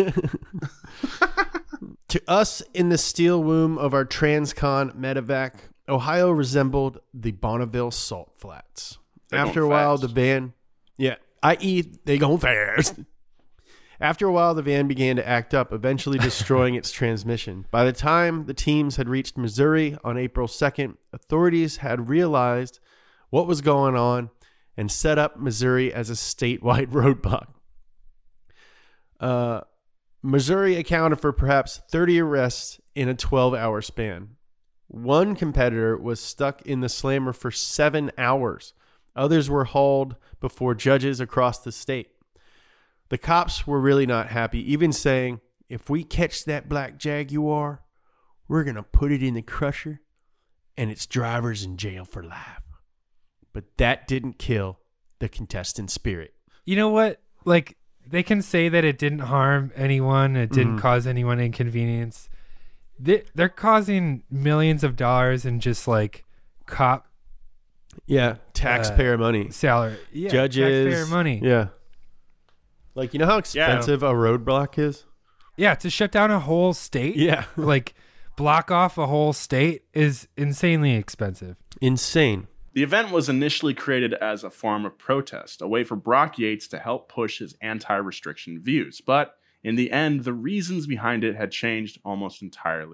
To us, in the steel womb of our Transcon medevac, Ohio resembled the Bonneville Salt Flats. They're After a going while, fast. the van, yeah, that is, they going fast. After a while, the van began to act up, eventually destroying its transmission. By the time the teams had reached Missouri on April second, authorities had realized what was going on and set up Missouri as a statewide roadblock. Uh, Missouri accounted for perhaps thirty arrests in a twelve-hour span. One competitor was stuck in the slammer for seven hours. Others were hauled before judges across the state. The cops were really not happy, even saying, if we catch that black Jaguar, we're going to put it in the crusher and its driver's in jail for life. But that didn't kill the contestant spirit. You know what? Like, they can say that it didn't harm anyone, it didn't Mhm. cause anyone inconvenience. They, they're causing millions of dollars in just like cop Yeah, taxpayer money. salary. Yeah, Judges. taxpayer money. Yeah. Yeah. Like, you know how expensive a roadblock is? to shut down a whole state, Yeah. like block off a whole state is insanely expensive. Insane. The event was initially created as a form of protest, a way for Brock Yates to help push his anti-restriction views. But in the end, the reasons behind it had changed almost entirely.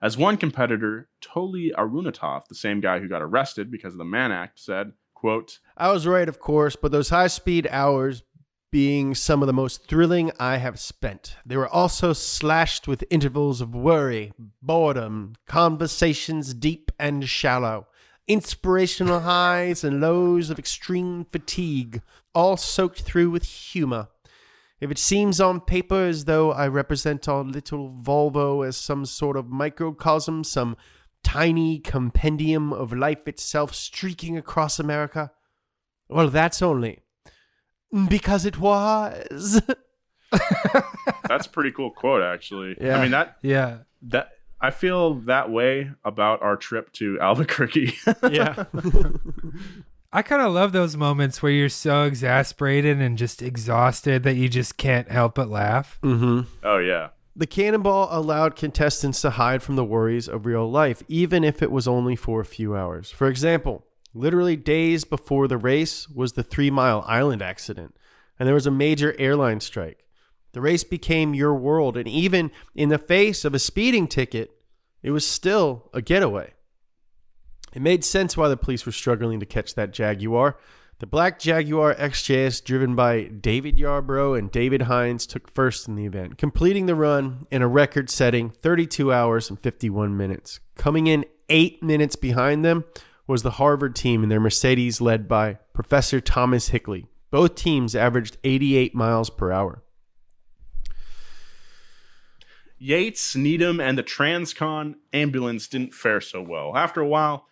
As one competitor, Toli Arunatov, the same guy who got arrested because of the Mann Act, said, quote, I was right, of course, but those high-speed hours being some of the most thrilling I have spent. They were also slashed with intervals of worry, boredom, conversations deep and shallow, inspirational highs and lows of extreme fatigue, all soaked through with humor. If it seems on paper as though I represent our little Volvo as some sort of microcosm, some tiny compendium of life itself streaking across America, well, that's only because it was. That's a pretty cool quote, actually. Yeah. I mean, that Yeah. that I feel that way about our trip to Albuquerque. Yeah. I kind of love those moments where you're so exasperated and just exhausted that you just can't help but laugh. Mm-hmm. Oh, yeah. The Cannonball allowed contestants to hide from the worries of real life, even if it was only for a few hours. For example, literally days before the race was the Three Mile Island accident, and there was a major airline strike. The race became your world, and even in the face of a speeding ticket, it was still a getaway. It made sense why the police were struggling to catch that Jaguar. The black Jaguar X J S, driven by David Yarbrough and David Hines, took first in the event, completing the run in a record-setting thirty-two hours and fifty-one minutes. Coming in eight minutes behind them was the Harvard team in their Mercedes led by Professor Thomas Hickley. Both teams averaged eighty-eight miles per hour. Yates, Needham, and the Transcon ambulance didn't fare so well. After a while,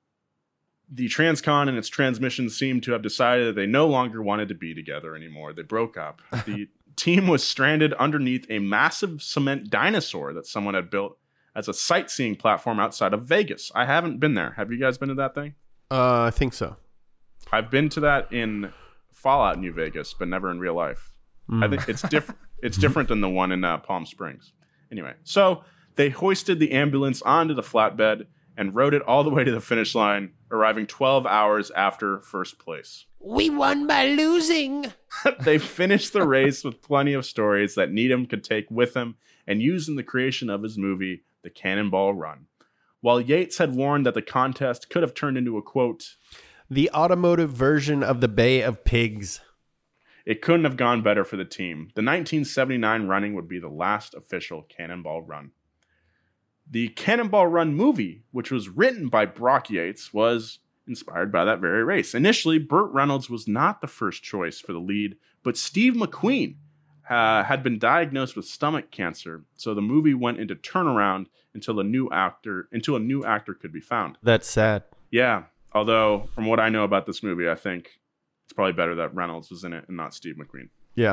the Transcon and its transmission seemed to have decided that they no longer wanted to be together anymore. They broke up. The team was stranded underneath a massive cement dinosaur that someone had built as a sightseeing platform outside of Vegas. I haven't been there. Have you guys been to that thing? Uh, I think so. I've been to that in Fallout New Vegas, but never in real life. Mm. I think it's different. It's different than the one in uh, Palm Springs. Anyway, so they hoisted the ambulance onto the flatbed and rode it all the way to the finish line, arriving twelve hours after first place. We won by losing. They finished the race with plenty of stories that Needham could take with him and use in the creation of his movie, The Cannonball Run. While Yates had warned that the contest could have turned into a, quote, the automotive version of the Bay of Pigs. It couldn't have gone better for the team. The nineteen seventy-nine running would be the last official Cannonball Run. The Cannonball Run movie, which was written by Brock Yates, was inspired by that very race. Initially, Burt Reynolds was not the first choice for the lead, but Steve McQueen uh, had been diagnosed with stomach cancer, so the movie went into turnaround until a new actor until a new actor could be found. That's sad. Yeah, although from what I know about this movie, I think it's probably better that Reynolds was in it and not Steve McQueen. Yeah.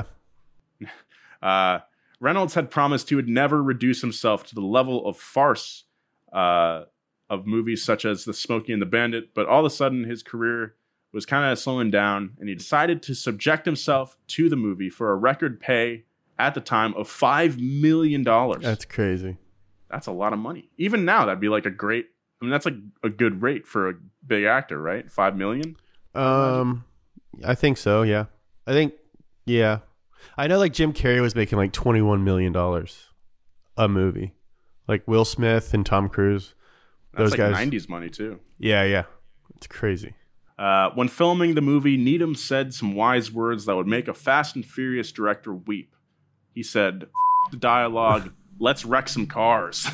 uh, Reynolds had promised he would never reduce himself to the level of farce uh, of movies such as The Smokey and the Bandit, but all of a sudden his career was kind of slowing down, and he decided to subject himself to the movie for a record pay at the time of five million dollars. That's crazy. That's a lot of money. Even now, that'd be like a great, I mean, that's like a good rate for a big actor, right? five million dollars? Um, I think so, yeah. I think, yeah. I know like Jim Carrey was making like twenty-one million dollars a movie. Like Will Smith and Tom Cruise. That's those like guys. nineties money too. Yeah, yeah. It's crazy. Uh, when filming the movie, Needham said some wise words that would make a Fast and Furious director weep. He said, F- the dialogue, let's wreck some cars.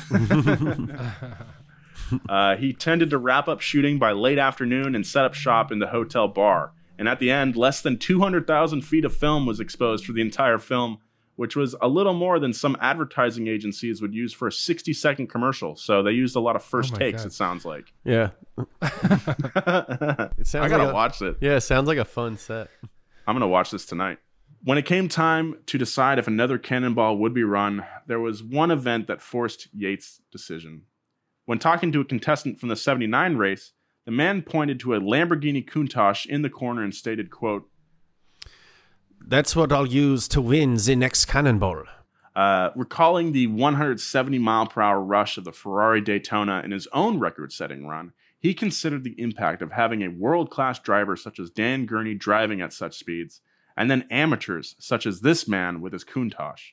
uh, he tended to wrap up shooting by late afternoon and set up shop in the hotel bar. And at the end, less than two hundred thousand feet of film was exposed for the entire film, which was a little more than some advertising agencies would use for a sixty-second commercial. So they used a lot of first Oh my takes, God. it sounds like. Yeah. It sounds I gotta like a- watch it. Yeah, it sounds like a fun set. I'm going to watch this tonight. When it came time to decide if another Cannonball would be run, there was one event that forced Yates' decision. When talking to a contestant from the seventy-nine race, the man pointed to a Lamborghini Countach in the corner and stated, quote, That's what I'll use to win the next Cannonball. uh, recalling the one hundred seventy mile per hour rush of the Ferrari Daytona in his own record-setting run, he considered the impact of having a world-class driver such as Dan Gurney driving at such speeds, and then amateurs such as this man with his Countach.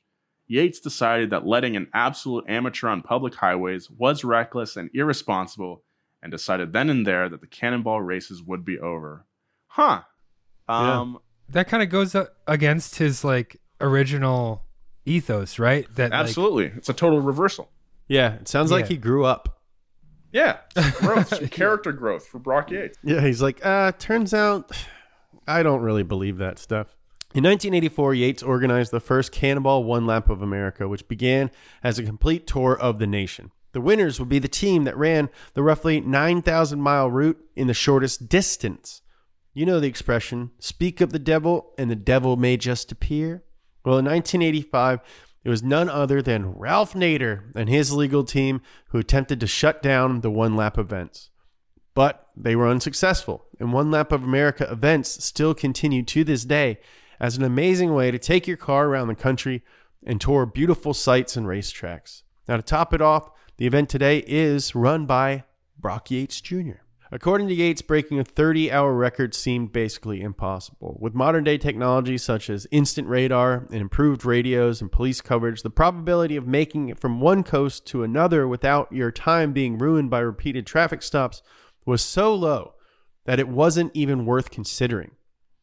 Yates decided that letting an absolute amateur on public highways was reckless and irresponsible, and decided then and there that the cannonball races would be over. Huh. Um, That kind of goes uh, against his like original ethos, right? That like, absolutely. It's a total reversal. Yeah, it sounds like Yeah. he grew up. Yeah. Growth, some character growth for Brock Yates. Yeah, he's like, uh, turns out I don't really believe that stuff. In nineteen eighty-four, Yates organized the first Cannonball One Lap of America, which began as a complete tour of the nation. The winners would be the team that ran the roughly nine thousand mile route in the shortest distance. You know the expression, speak of the devil and the devil may just appear. Well, in nineteen eighty-five, it was none other than Ralph Nader and his legal team who attempted to shut down the One Lap events. But they were unsuccessful, and One Lap of America events still continue to this day as an amazing way to take your car around the country and tour beautiful sights and racetracks. Now, to top it off, the event today is run by Brock Yates Junior According to Yates, breaking a thirty-hour record seemed basically impossible. With modern-day technology such as instant radar and improved radios and police coverage, the probability of making it from one coast to another without your time being ruined by repeated traffic stops was so low that it wasn't even worth considering.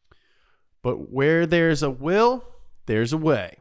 But where there's a will, there's a way.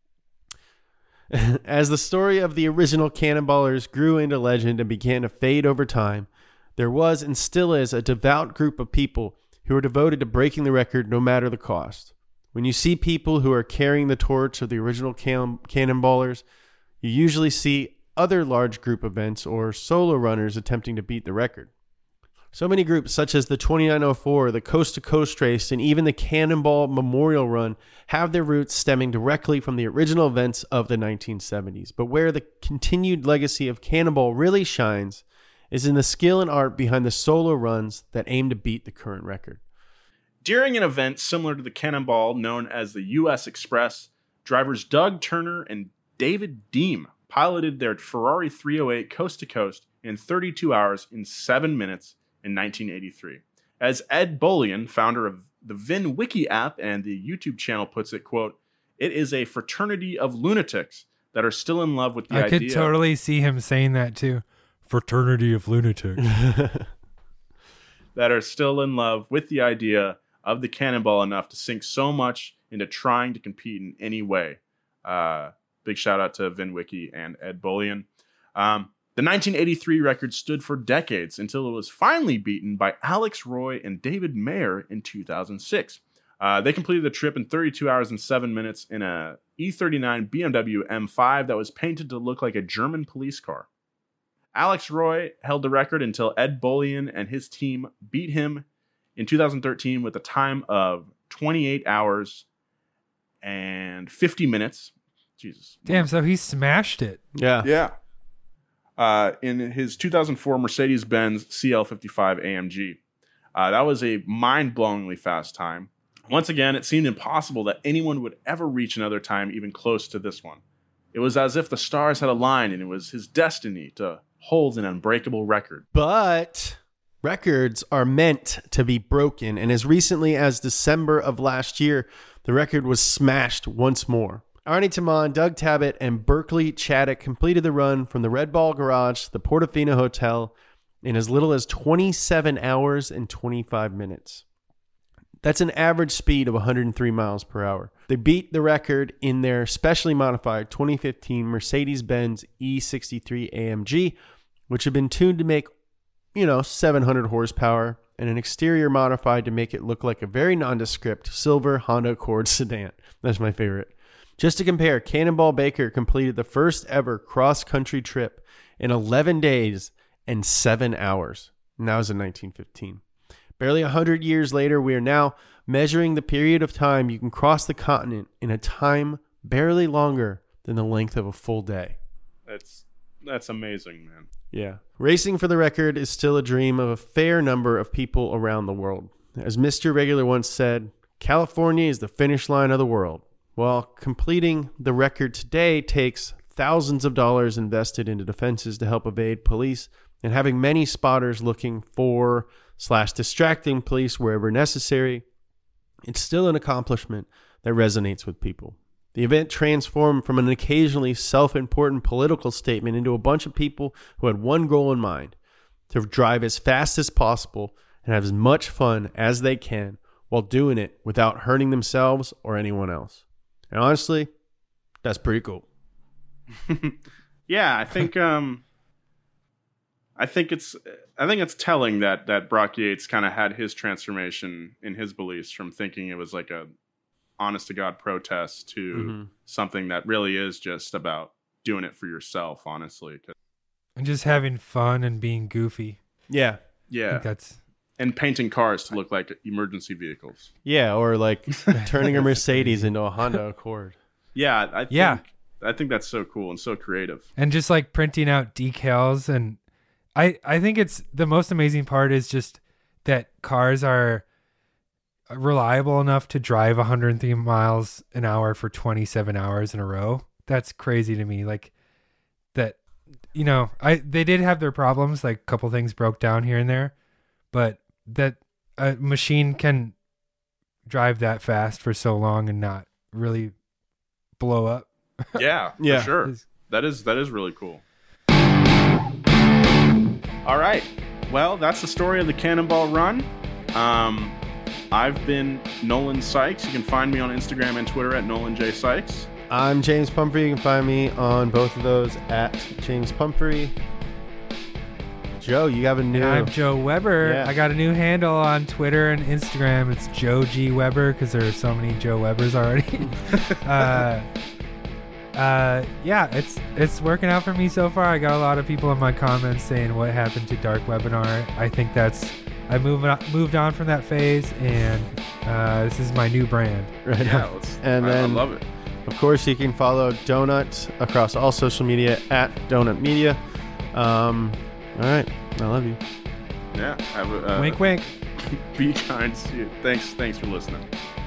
As the story of the original Cannonballers grew into legend and began to fade over time, there was and still is a devout group of people who are devoted to breaking the record no matter the cost. When you see people who are carrying the torch of the original can- Cannonballers, you usually see other large group events or solo runners attempting to beat the record. So many groups such as the twenty-nine oh four, the Coast to Coast Race, and even the Cannonball Memorial Run have their roots stemming directly from the original events of the nineteen seventies. But where the continued legacy of Cannonball really shines is in the skill and art behind the solo runs that aim to beat the current record. During an event similar to the Cannonball known as the U S Express, drivers Doug Turner and David Deem piloted their Ferrari three oh eight coast to coast in thirty-two hours in seven minutes in nineteen eighty-three. As Ed Bolian, founder of the VinWiki app and the YouTube channel puts it, quote, "It is a fraternity of lunatics that are still in love with the I idea." could totally see him saying that too. Fraternity of lunatics. that are still in love with the idea of the Cannonball enough to sink so much into trying to compete in any way. Uh, big shout out to VinWiki and Ed Bolian. Um, the nineteen eighty-three record stood for decades until it was finally beaten by Alex Roy and David Mayer in two thousand six. Uh, they completed the trip in thirty-two hours and seven minutes in a E thirty-nine B M W M five that was painted to look like a German police car. Alex Roy held the record until Ed Bolian and his team beat him in two thousand thirteen with a time of twenty-eight hours and fifty minutes. Jesus. Damn, so he smashed it. Yeah. Yeah. Uh, in his two thousand four Mercedes-Benz C L fifty-five A M G. Uh, that was a mind-blowingly fast time. Once again, it seemed impossible that anyone would ever reach another time even close to this one. It was as if the stars had aligned and it was his destiny to hold an unbreakable record. But records are meant to be broken, and as recently as December of last year, the record was smashed once more. Arnie Timon, Doug Tabbitt, and Berkeley Chaddock completed the run from the Red Ball Garage to the Portofino Hotel in as little as twenty-seven hours and twenty-five minutes. That's an average speed of one hundred three miles per hour. They beat the record in their specially modified twenty fifteen Mercedes-Benz E sixty-three A M G, which had been tuned to make, you know, seven hundred horsepower and an exterior modified to make it look like a very nondescript silver Honda Accord sedan. That's my favorite. Just to compare, Cannonball Baker completed the first ever cross-country trip in eleven days and seven hours. And that was in nineteen fifteen. Barely one hundred years later, we are now measuring the period of time you can cross the continent in a time barely longer than the length of a full day. That's that's amazing, man. Yeah. Racing for the record is still a dream of a fair number of people around the world. As Mister Regular once said, California is the finish line of the world. Well, completing the record today takes thousands of dollars invested into defenses to help evade police and having many spotters looking for slash distracting police wherever necessary. It's still an accomplishment that resonates with people. The event transformed from an occasionally self-important political statement into a bunch of people who had one goal in mind: to drive as fast as possible and have as much fun as they can while doing it without hurting themselves or anyone else. And honestly, that's pretty cool. Yeah, I think um, I think it's I think it's telling that that Brock Yates kind of had his transformation in his beliefs from thinking it was like a honest to God protest to Mm-hmm. something that really is just about doing it for yourself, honestly. 'Cause- And just having fun and being goofy. Yeah. I Yeah, think that's and painting cars to look like emergency vehicles. Yeah, or like turning a Mercedes into a Honda Accord. Yeah, I think, Yeah. I think that's so cool and so creative. and just like printing out decals. And I, I think it's the most amazing part is just that cars are reliable enough to drive one hundred three miles an hour for twenty-seven hours in a row. That's crazy to me. Like that, you know, I, they did have their problems. Like a couple things broke down here and there, but that a machine can drive that fast for so long and not really blow up. Yeah, Yeah. for sure. That is that is really cool. All right. Well, that's the story of the Cannonball Run. Um, I've been Nolan Sykes. You can find me on Instagram and Twitter at Nolan J Sykes. I'm James Pumphrey. You can find me on both of those at James Pumphrey. Joe, you have a new... And I'm Joe Weber. Yeah. I got a new handle on Twitter and Instagram. It's Joe G Weber because there are so many Joe Webers already. uh, uh, yeah, it's it's working out for me so far. I got a lot of people in my comments saying what happened to Dark Webinar. I think that's I moved on, moved on from that phase, and uh, this is my new brand. Right Yeah, on. let's, And I, then- I love it. Of course, you can follow Donut across all social media at Donut Media. Um, all right. I love you. Yeah, have a, uh, Wink, wink. be kind. See you. Thanks, thanks for listening.